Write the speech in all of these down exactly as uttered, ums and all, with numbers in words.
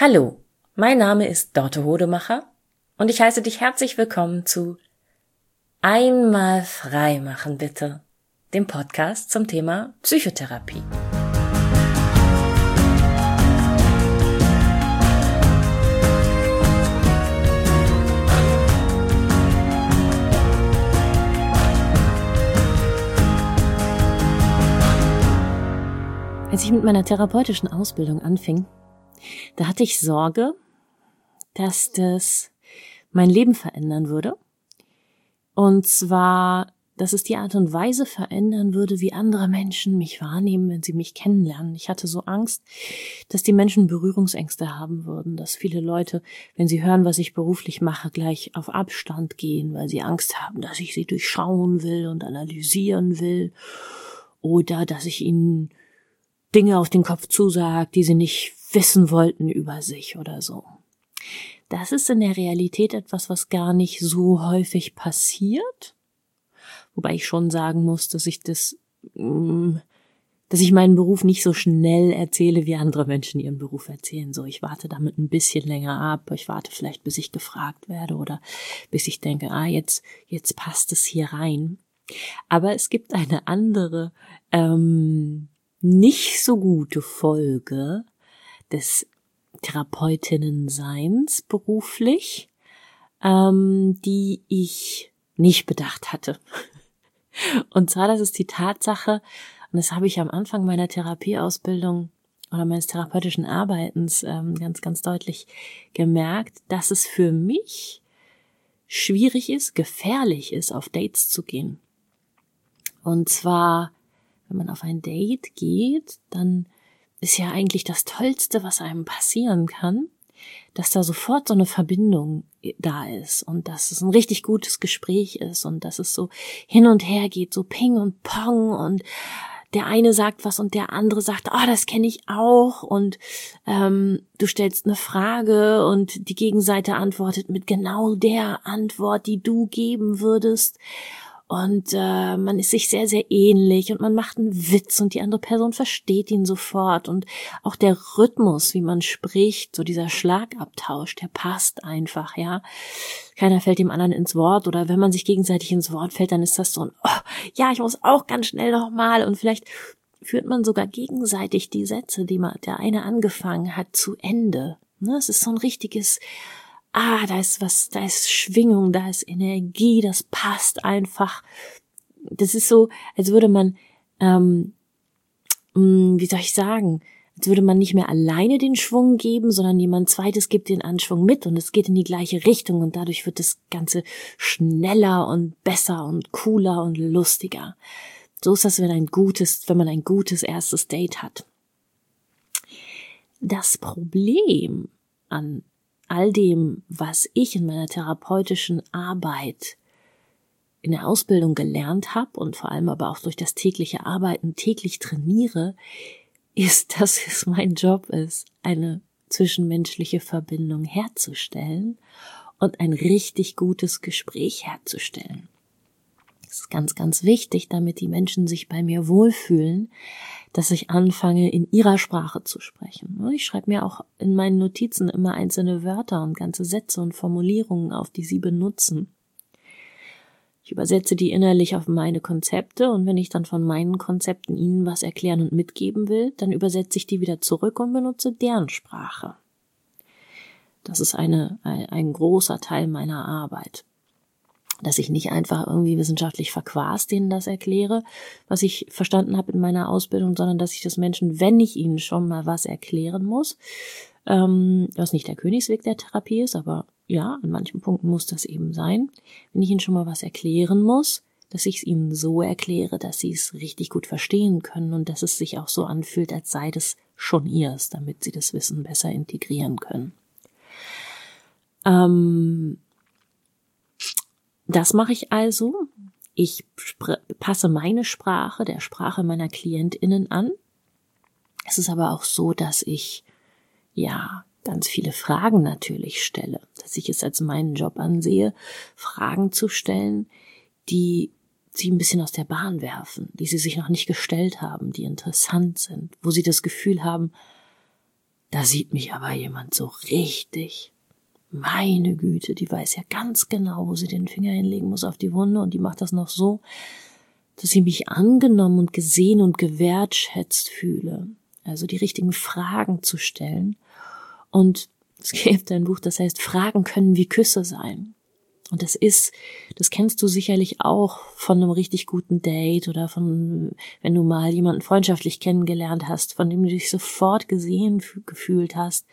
Hallo, mein Name ist Dorte Hodemacher und ich heiße dich herzlich willkommen zu Einmal frei machen bitte, dem Podcast zum Thema Psychotherapie. Als ich mit meiner therapeutischen Ausbildung anfing, da hatte ich Sorge, dass das mein Leben verändern würde. Und zwar, dass es die Art und Weise verändern würde, wie andere Menschen mich wahrnehmen, wenn sie mich kennenlernen. Ich hatte so Angst, dass die Menschen Berührungsängste haben würden, dass viele Leute, wenn sie hören, was ich beruflich mache, gleich auf Abstand gehen, weil sie Angst haben, dass ich sie durchschauen will und analysieren will oder dass ich ihnen Dinge auf den Kopf zusagt, die sie nicht wissen wollten über sich oder so. Das ist in der Realität etwas, was gar nicht so häufig passiert. Wobei ich schon sagen muss, dass ich das, dass ich meinen Beruf nicht so schnell erzähle, wie andere Menschen ihren Beruf erzählen. So, ich warte damit ein bisschen länger ab. Ich warte vielleicht, bis ich gefragt werde oder bis ich denke, ah, jetzt, jetzt passt es hier rein. Aber es gibt eine andere, ähm, nicht so gute Folge des Therapeutinnenseins beruflich, ähm, die ich nicht bedacht hatte. Und zwar, das ist die Tatsache, und das habe ich am Anfang meiner Therapieausbildung oder meines therapeutischen Arbeitens ähm, ganz, ganz deutlich gemerkt, dass es für mich schwierig ist, gefährlich ist, auf Dates zu gehen. Und zwar, wenn man auf ein Date geht, dann ist ja eigentlich das Tollste, was einem passieren kann, dass da sofort so eine Verbindung da ist und dass es ein richtig gutes Gespräch ist und dass es so hin und her geht, so Ping und Pong und der eine sagt was und der andere sagt, ah, oh, das kenne ich auch und ähm, du stellst eine Frage und die Gegenseite antwortet mit genau der Antwort, die du geben würdest. Und äh, man ist sich sehr, sehr ähnlich und man macht einen Witz und die andere Person versteht ihn sofort. Und auch der Rhythmus, wie man spricht, so dieser Schlagabtausch, der passt einfach, ja. Keiner fällt dem anderen ins Wort oder wenn man sich gegenseitig ins Wort fällt, dann ist das so ein, oh, ja, ich muss auch ganz schnell nochmal. Und vielleicht führt man sogar gegenseitig die Sätze, die man der eine angefangen hat, zu Ende. Ne? Es ist so ein richtiges... Ah, da ist was, da ist Schwingung, da ist Energie, das passt einfach. Das ist so, als würde man, ähm, wie soll ich sagen, als würde man nicht mehr alleine den Schwung geben, sondern jemand Zweites gibt den Anschwung mit und es geht in die gleiche Richtung und dadurch wird das Ganze schneller und besser und cooler und lustiger. So ist das, wenn ein gutes, wenn man ein gutes erstes Date hat. Das Problem an all dem, was ich in meiner therapeutischen Arbeit in der Ausbildung gelernt habe und vor allem aber auch durch das tägliche Arbeiten täglich trainiere, ist, dass es mein Job ist, eine zwischenmenschliche Verbindung herzustellen und ein richtig gutes Gespräch herzustellen. Das ist ganz, ganz wichtig, damit die Menschen sich bei mir wohlfühlen, dass ich anfange, in ihrer Sprache zu sprechen. Ich schreibe mir auch in meinen Notizen immer einzelne Wörter und ganze Sätze und Formulierungen auf, die sie benutzen. Ich übersetze die innerlich auf meine Konzepte und wenn ich dann von meinen Konzepten ihnen was erklären und mitgeben will, dann übersetze ich die wieder zurück und benutze deren Sprache. Das ist eine, ein, ein großer Teil meiner Arbeit. Dass ich nicht einfach irgendwie wissenschaftlich verquast denen das erkläre, was ich verstanden habe in meiner Ausbildung, sondern dass ich das Menschen, wenn ich ihnen schon mal was erklären muss, ähm, was nicht der Königsweg der Therapie ist, aber ja, an manchen Punkten muss das eben sein, wenn ich ihnen schon mal was erklären muss, dass ich es ihnen so erkläre, dass sie es richtig gut verstehen können und dass es sich auch so anfühlt, als sei das schon ihrs, damit sie das Wissen besser integrieren können. Ähm... Das mache ich also. Ich spr- passe meine Sprache der Sprache meiner KlientInnen an. Es ist aber auch so, dass ich, ja, ganz viele Fragen natürlich stelle. Dass ich es als meinen Job ansehe, Fragen zu stellen, die sie ein bisschen aus der Bahn werfen, die sie sich noch nicht gestellt haben, die interessant sind, wo sie das Gefühl haben, Da sieht mich aber jemand so richtig. Meine Güte, die weiß ja ganz genau, wo sie den Finger hinlegen muss auf die Wunde, und die macht das noch so, dass ich mich angenommen und gesehen und gewertschätzt fühle. Also die richtigen Fragen zu stellen. Und es gibt ein Buch, das heißt, Fragen können wie Küsse sein. Und das ist, das kennst du sicherlich auch von einem richtig guten Date oder von, wenn du mal jemanden freundschaftlich kennengelernt hast, von dem du dich sofort gesehen gefühlt hast.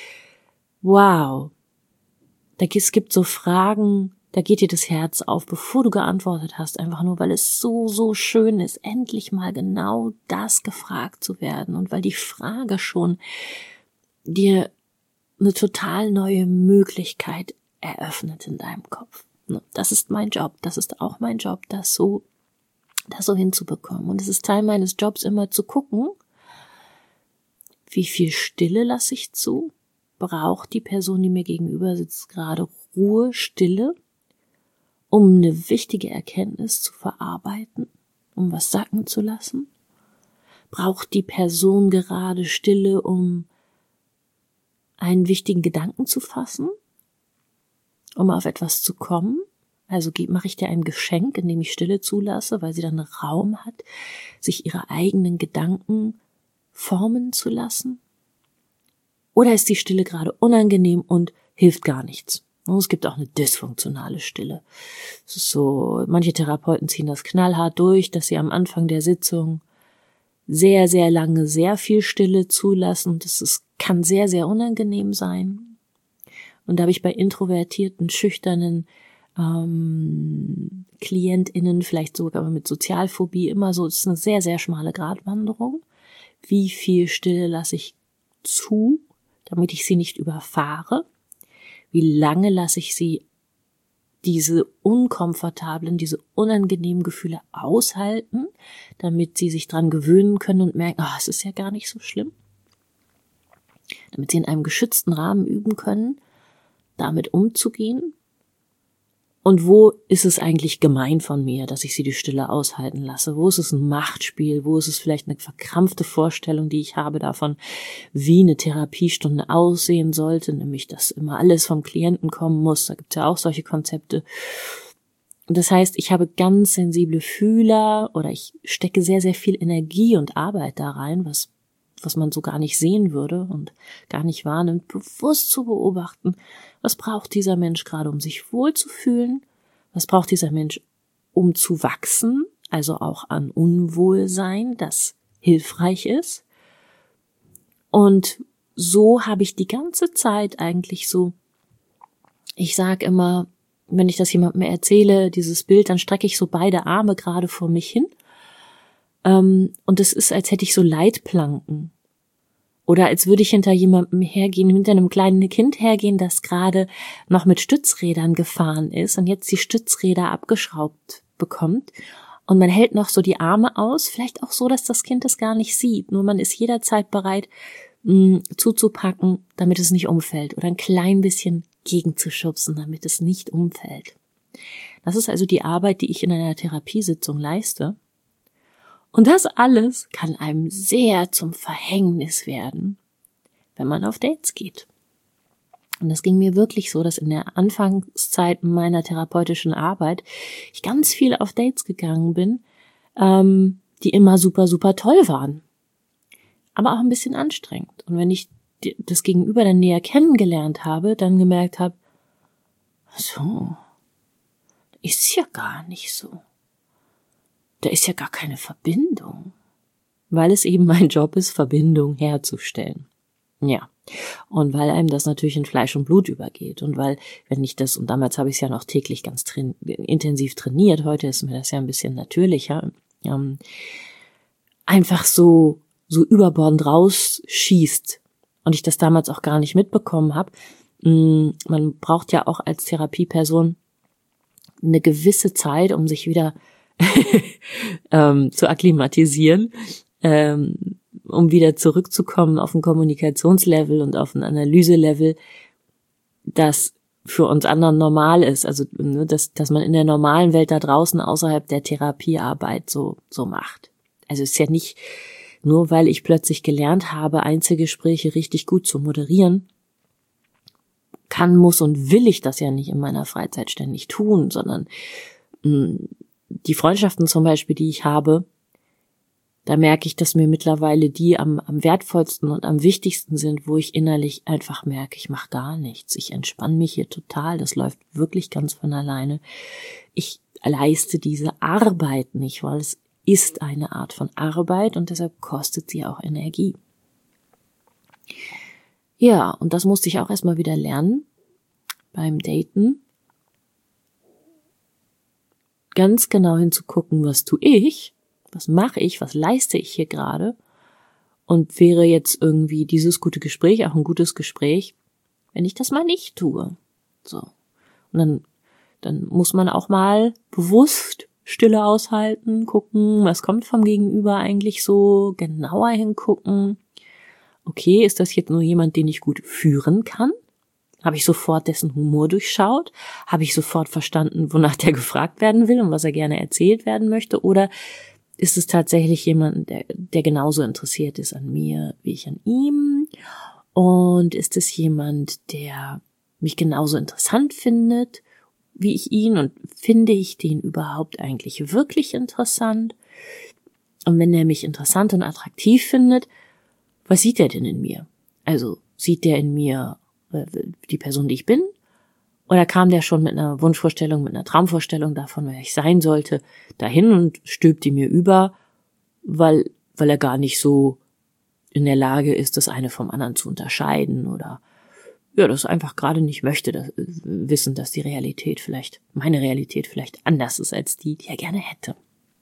Wow. Da es gibt so Fragen, da geht dir das Herz auf, bevor du geantwortet hast, einfach nur, weil es so, so schön ist, endlich mal genau das gefragt zu werden, und weil die Frage schon dir eine total neue Möglichkeit eröffnet in deinem Kopf. Das ist mein Job, das ist auch mein Job, das so, das so hinzubekommen. Und es ist Teil meines Jobs, immer zu gucken, wie viel Stille lasse ich zu? Braucht die Person, die mir gegenüber sitzt, gerade Ruhe, Stille, um eine wichtige Erkenntnis zu verarbeiten, um was sacken zu lassen? Braucht die Person gerade Stille, um einen wichtigen Gedanken zu fassen, um auf etwas zu kommen? Also mache ich dir ein Geschenk, indem ich Stille zulasse, weil sie dann Raum hat, sich ihre eigenen Gedanken formen zu lassen? Oder ist die Stille gerade unangenehm und hilft gar nichts? Es gibt auch eine dysfunktionale Stille. Es ist so, manche Therapeuten ziehen das knallhart durch, dass sie am Anfang der Sitzung sehr, sehr lange sehr viel Stille zulassen. Das ist, kann sehr, sehr unangenehm sein. Und da habe ich bei introvertierten, schüchternen ähm, KlientInnen, vielleicht sogar mit Sozialphobie, immer so, das ist eine sehr, sehr schmale Gratwanderung. Wie viel Stille lasse ich zu, damit ich sie nicht überfahre? Wie lange lasse ich sie diese unkomfortablen, diese unangenehmen Gefühle aushalten, damit sie sich dran gewöhnen können und merken, ah, oh, es ist ja gar nicht so schlimm. Damit sie in einem geschützten Rahmen üben können, damit umzugehen. Und wo ist es eigentlich gemein von mir, dass ich sie die Stille aushalten lasse? Wo ist es ein Machtspiel? Wo ist es vielleicht eine verkrampfte Vorstellung, die ich habe davon, wie eine Therapiestunde aussehen sollte? Nämlich, dass immer alles vom Klienten kommen muss. Da gibt es ja auch solche Konzepte. Das heißt, ich habe ganz sensible Fühler oder ich stecke sehr, sehr viel Energie und Arbeit da rein, was was man so gar nicht sehen würde und gar nicht wahrnimmt, bewusst zu beobachten, was braucht dieser Mensch gerade, um sich wohlzufühlen, was braucht dieser Mensch, um zu wachsen, also auch an Unwohlsein, das hilfreich ist. Und so habe ich die ganze Zeit eigentlich so, ich sag immer, wenn ich das jemandem erzähle, dieses Bild, dann strecke ich so beide Arme gerade vor mich hin. Und es ist, als hätte ich so Leitplanken. Oder als würde ich hinter jemandem hergehen, hinter einem kleinen Kind hergehen, das gerade noch mit Stützrädern gefahren ist und jetzt die Stützräder abgeschraubt bekommt. Und man hält noch so die Arme aus, vielleicht auch so, dass das Kind es gar nicht sieht. Nur man ist jederzeit bereit, mh, zuzupacken, damit es nicht umfällt. Oder ein klein bisschen gegenzuschubsen, damit es nicht umfällt. Das ist also die Arbeit, die ich in einer Therapiesitzung leiste. Und das alles kann einem sehr zum Verhängnis werden, wenn man auf Dates geht. Und das ging mir wirklich so, dass in der Anfangszeit meiner therapeutischen Arbeit ich ganz viel auf Dates gegangen bin, ähm, die immer super, super toll waren. Aber auch ein bisschen anstrengend. Und wenn ich das Gegenüber dann näher kennengelernt habe, dann gemerkt habe, so, ist ja gar nicht so. Da ist ja gar keine Verbindung, weil es eben mein Job ist, Verbindung herzustellen. Ja, und weil einem das natürlich in Fleisch und Blut übergeht und weil, wenn ich das, und damals habe ich es ja noch täglich ganz train- intensiv trainiert, heute ist mir das ja ein bisschen natürlicher, ähm, einfach so, so überbordend rausschießt und ich das damals auch gar nicht mitbekommen habe. Man braucht ja auch als Therapieperson eine gewisse Zeit, um sich wieder ähm, zu akklimatisieren, ähm, um wieder zurückzukommen auf ein Kommunikationslevel und auf ein Analyselevel, das für uns anderen normal ist, also ne, dass, dass man in der normalen Welt da draußen außerhalb der Therapiearbeit so so macht. Also es ist ja nicht nur weil ich plötzlich gelernt habe, Einzelgespräche richtig gut zu moderieren, kann, muss und will ich das ja nicht in meiner Freizeit ständig tun, sondern mh, die Freundschaften zum Beispiel, die ich habe, da merke ich, dass mir mittlerweile die am, am wertvollsten und am wichtigsten sind, wo ich innerlich einfach merke, ich mache gar nichts. Ich entspanne mich hier total. Das läuft wirklich ganz von alleine. Ich leiste diese Arbeit nicht, weil es ist eine Art von Arbeit und deshalb kostet sie auch Energie. Ja, und das musste ich auch erstmal wieder lernen beim Daten. Ganz genau hinzugucken, was tue ich? Was mache ich? Was leiste ich hier gerade? Und wäre jetzt irgendwie dieses gute Gespräch auch ein gutes Gespräch, wenn ich das mal nicht tue? So. Und dann, dann muss man auch mal bewusst Stille aushalten, gucken, was kommt vom Gegenüber eigentlich so, genauer hingucken. Okay, ist das jetzt nur jemand, den ich gut führen kann? Habe ich sofort dessen Humor durchschaut? Habe ich sofort verstanden, wonach der gefragt werden will und was er gerne erzählt werden möchte? Oder ist es tatsächlich jemand, der, der genauso interessiert ist an mir, wie ich an ihm? Und ist es jemand, der mich genauso interessant findet, wie ich ihn? Und finde ich den überhaupt eigentlich wirklich interessant? Und wenn er mich interessant und attraktiv findet, was sieht er denn in mir? Also, sieht der in mir äh, die Person, die ich bin? Oder kam der schon mit einer Wunschvorstellung, mit einer Traumvorstellung davon, wer ich sein sollte, dahin und stülpt die mir über, weil, weil er gar nicht so in der Lage ist, das eine vom anderen zu unterscheiden oder, ja, das einfach gerade nicht möchte, das, wissen, dass die Realität vielleicht, meine Realität vielleicht anders ist als die, die er gerne hätte.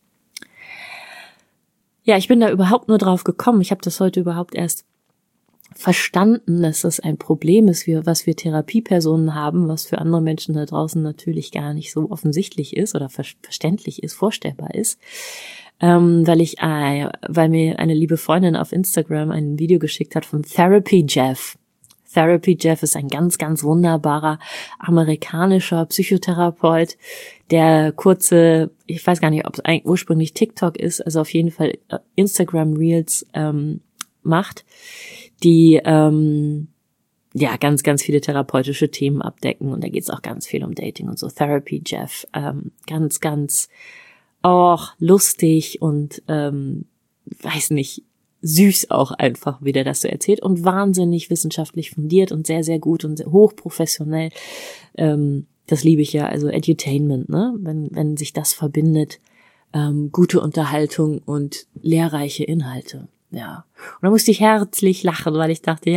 Ja, ich bin da überhaupt nur drauf gekommen. Ich habe das heute überhaupt erst verstanden, dass das ein Problem ist, was wir Therapiepersonen haben, was für andere Menschen da draußen natürlich gar nicht so offensichtlich ist oder verständlich ist, vorstellbar ist, ähm, weil ich, äh, weil mir eine liebe Freundin auf Instagram ein Video geschickt hat von Therapy Jeff. Therapy Jeff ist ein ganz, ganz wunderbarer amerikanischer Psychotherapeut, der kurze, ich weiß gar nicht, ob es eigentlich ursprünglich TikTok ist, also auf jeden Fall Instagram Reels ähm, macht, die ähm, ja ganz, ganz viele therapeutische Themen abdecken und da geht es auch ganz viel um Dating und so. Therapy Jeff, ähm, ganz, ganz auch lustig und ähm, weiß nicht, süß auch einfach, wie der das so erzählt und wahnsinnig wissenschaftlich fundiert und sehr, sehr gut und sehr hochprofessionell. Ähm, das liebe ich ja, also Edutainment, ne, wenn wenn sich das verbindet, ähm, gute Unterhaltung und lehrreiche Inhalte. Ja, und da musste ich herzlich lachen, weil ich dachte,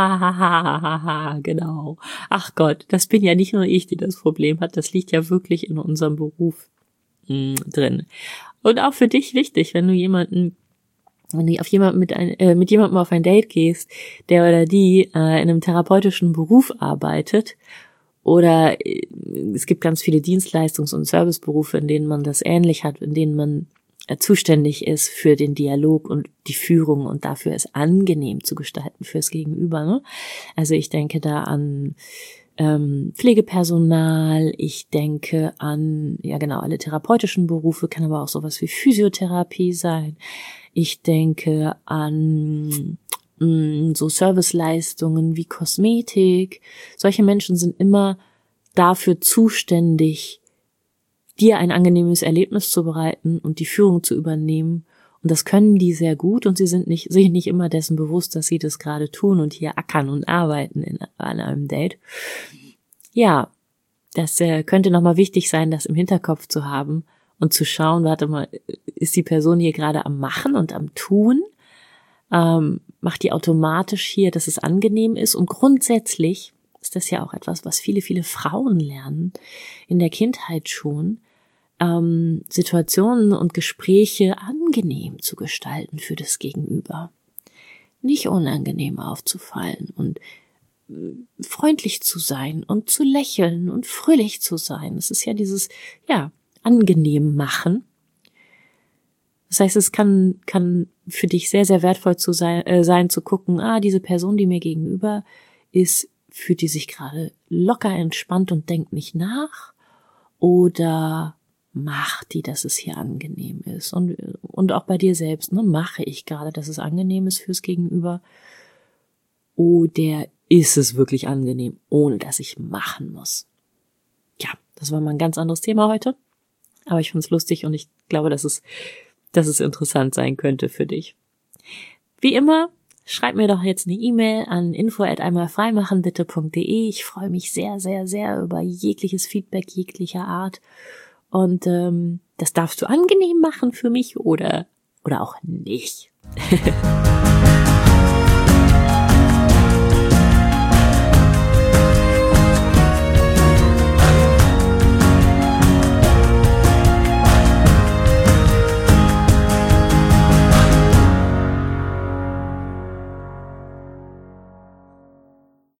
ja, genau. Ach Gott, das bin ja nicht nur ich, die das Problem hat, das liegt ja wirklich in unserem Beruf mh, drin. Und auch für dich wichtig, wenn du jemanden, wenn du auf jemanden mit ein, äh, mit jemandem auf ein Date gehst, der oder die äh, in einem therapeutischen Beruf arbeitet, oder äh, es gibt ganz viele Dienstleistungs- und Serviceberufe, in denen man das ähnlich hat, in denen man zuständig ist für den Dialog und die Führung und dafür es angenehm zu gestalten fürs Gegenüber. Ne? Also ich denke da an ähm, Pflegepersonal, ich denke an, ja genau, alle therapeutischen Berufe, kann aber auch sowas wie Physiotherapie sein. Ich denke an mh, so Serviceleistungen wie Kosmetik. Solche Menschen sind immer dafür zuständig, dir ein angenehmes Erlebnis zu bereiten und die Führung zu übernehmen. Und das können die sehr gut und sie sind nicht, sich nicht immer dessen bewusst, dass sie das gerade tun und hier ackern und arbeiten in, an einem Date. Ja, das äh, könnte nochmal wichtig sein, das im Hinterkopf zu haben und zu schauen, warte mal, ist die Person hier gerade am Machen und am Tun? Ähm, macht die automatisch hier, dass es angenehm ist? Und grundsätzlich ist das ja auch etwas, was viele, viele Frauen lernen, in der Kindheit schon, ähm, Situationen und Gespräche angenehm zu gestalten für das Gegenüber. Nicht unangenehm aufzufallen und freundlich zu sein und zu lächeln und fröhlich zu sein. Das ist ja dieses, ja, angenehm machen. Das heißt, es kann, kann für dich sehr, sehr wertvoll zu sein, äh, sein, zu gucken, ah, diese Person, die mir gegenüber ist, fühlt die sich gerade locker entspannt und denkt nicht nach? Oder macht die, dass es hier angenehm ist? Und, und auch bei dir selbst, ne, mache ich gerade, dass es angenehm ist fürs Gegenüber? Oder ist es wirklich angenehm, ohne dass ich machen muss? Ja, das war mal ein ganz anderes Thema heute. Aber ich find's lustig und ich glaube, dass es, dass es interessant sein könnte für dich. Wie immer, schreib mir doch jetzt eine E-Mail an info at einmalfreimachenbitte punkt de. Ich freue mich sehr, sehr, sehr über jegliches Feedback jeglicher Art. Und ähm, das darfst du angenehm machen für mich oder oder auch nicht.